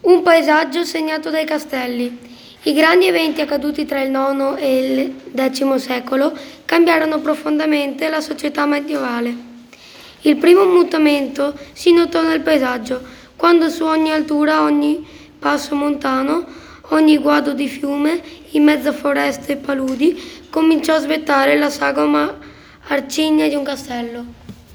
Un paesaggio segnato dai castelli. I grandi eventi accaduti tra il IX e il X secolo cambiarono profondamente la società medievale. Il primo mutamento si notò nel paesaggio, quando su ogni altura, ogni passo montano, ogni guado di fiume, in mezzo a foreste e paludi, cominciò a svettare la sagoma arcigna di un castello.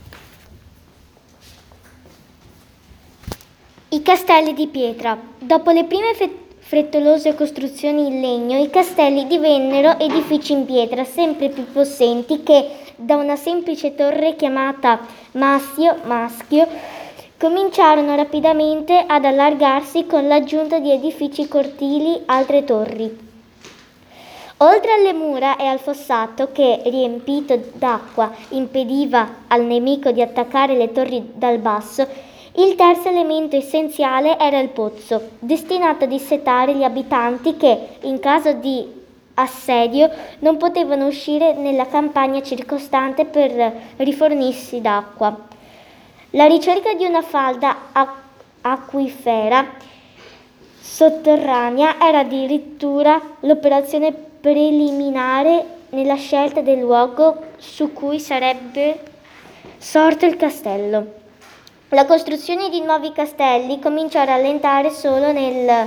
I castelli di pietra. Dopo le prime frettolose costruzioni in legno, i castelli divennero edifici in pietra sempre più possenti che, da una semplice torre chiamata maschio, cominciarono rapidamente ad allargarsi con l'aggiunta di edifici cortili, altre torri. Oltre alle mura e al fossato che, riempito d'acqua, impediva al nemico di attaccare le torri dal basso, il terzo elemento essenziale era il pozzo, destinato a dissetare gli abitanti che, in caso di assedio, non potevano uscire nella campagna circostante per rifornirsi d'acqua. La ricerca di una falda acquifera sotterranea era addirittura l'operazione preliminare nella scelta del luogo su cui sarebbe sorto il castello. La costruzione di nuovi castelli cominciò a rallentare solo nel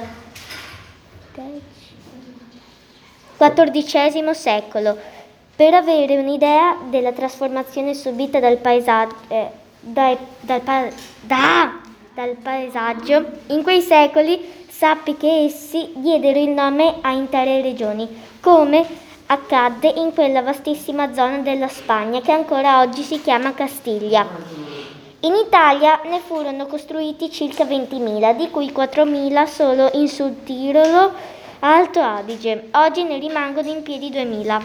XIV secolo. Per avere un'idea della trasformazione subita dal paesaggio, in quei secoli sappi che essi diedero il nome a intere regioni, come accadde in quella vastissima zona della Spagna che ancora oggi si chiama Castiglia. In Italia ne furono costruiti circa 20.000, di cui 4.000 solo in Sud Tirolo, Alto Adige. Oggi ne rimangono in piedi 2.000.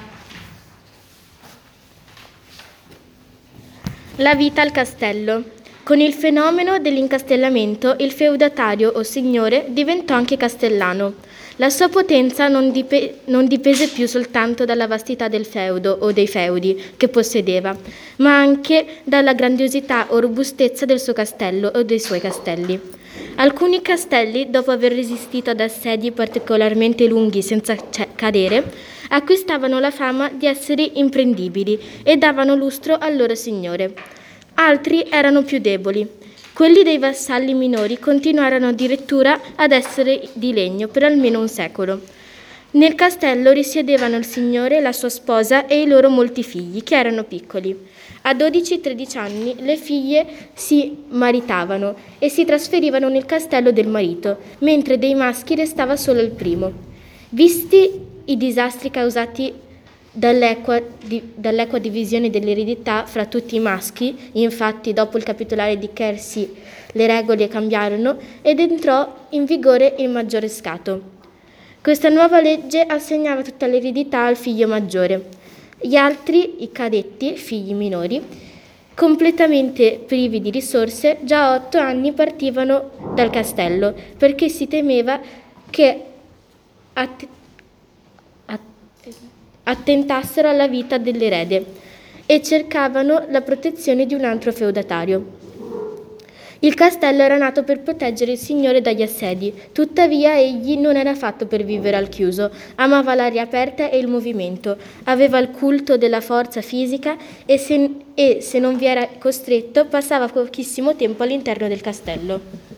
La vita al castello. Con il fenomeno dell'incastellamento, il feudatario o signore diventò anche castellano. La sua potenza non dipese più soltanto dalla vastità del feudo o dei feudi che possedeva, ma anche dalla grandiosità o robustezza del suo castello o dei suoi castelli. Alcuni castelli, dopo aver resistito ad assedi particolarmente lunghi senza cadere, acquistavano la fama di essere imprendibili e davano lustro al loro signore. Altri erano più deboli. Quelli dei vassalli minori continuarono addirittura ad essere di legno per almeno un secolo. Nel castello risiedevano il signore, la sua sposa e i loro molti figli, che erano piccoli. A 12-13 anni le figlie si maritavano e si trasferivano nel castello del marito, mentre dei maschi restava solo il primo. Visti i disastri causati dall'equa divisione dell'eredità fra tutti i maschi, infatti dopo il capitolare di Chersi le regole cambiarono ed entrò in vigore il maggiorescato. Questa nuova legge assegnava tutta l'eredità al figlio maggiore. Gli altri, i cadetti, figli minori, completamente privi di risorse, già a 8 anni partivano dal castello, perché si temeva che attentassero alla vita dell'erede e cercavano la protezione di un altro feudatario. Il castello era nato per proteggere il signore dagli assedi, tuttavia egli non era fatto per vivere al chiuso, amava l'aria aperta e il movimento, aveva il culto della forza fisica e se non vi era costretto passava pochissimo tempo all'interno del castello.